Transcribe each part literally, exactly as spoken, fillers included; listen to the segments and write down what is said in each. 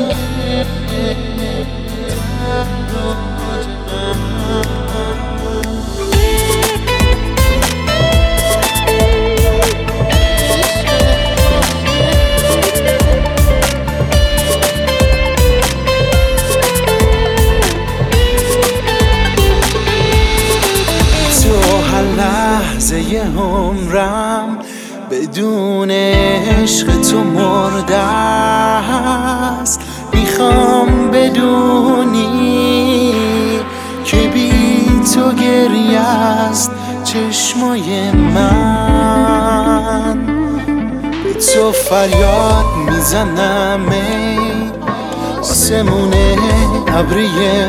لحظه عمرم بدون عشق تو مرده است. میخوام بدونی که بی تو گریه است چشمای من. به تو فریاد میزنم ای آسمون ابری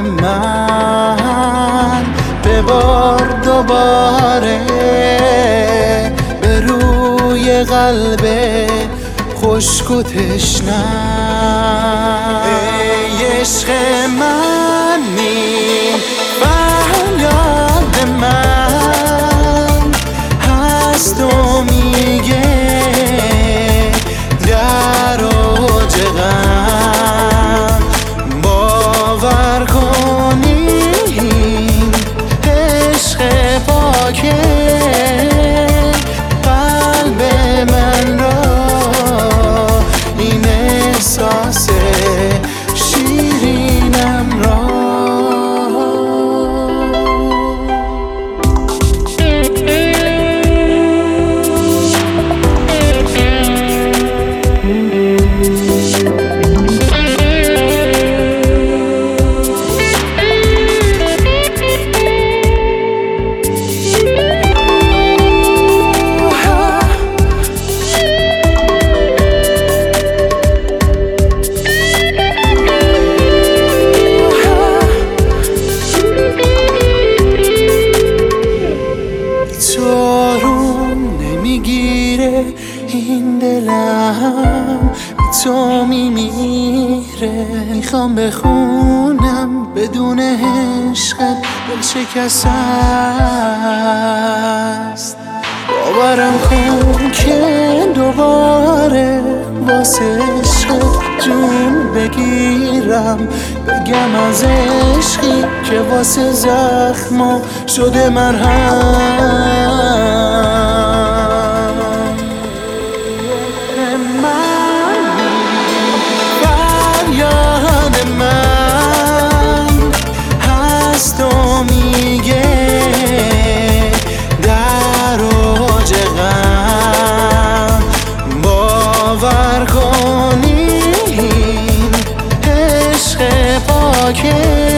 من، ببار دوباره به روی قلب خشک و تشنه‌ام. ای عشق منی فریاد من هست و میگه در اوج غم باور کنین عشق پاکه قلب من را، این احساس شیرینم را. این دلم تو میمیره، میخوام بخونم بدون عشقت دل شکست است. باورم کن که دوباره واسه عشقت جون بگیرم، بگم از عشقی که واسه زخما شده مرهم. که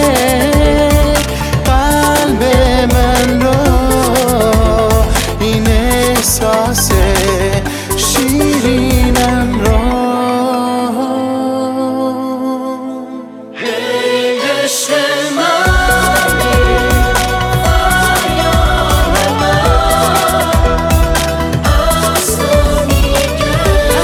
قلب من را، این احساس شیرینم را. هی عشق منی فریاد من هست و میگه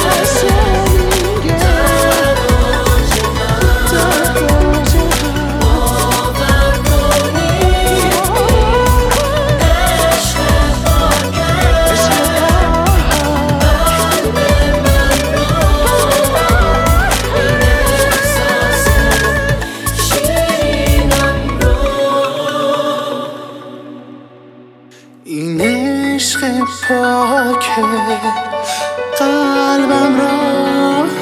این عشق پاک قلبم را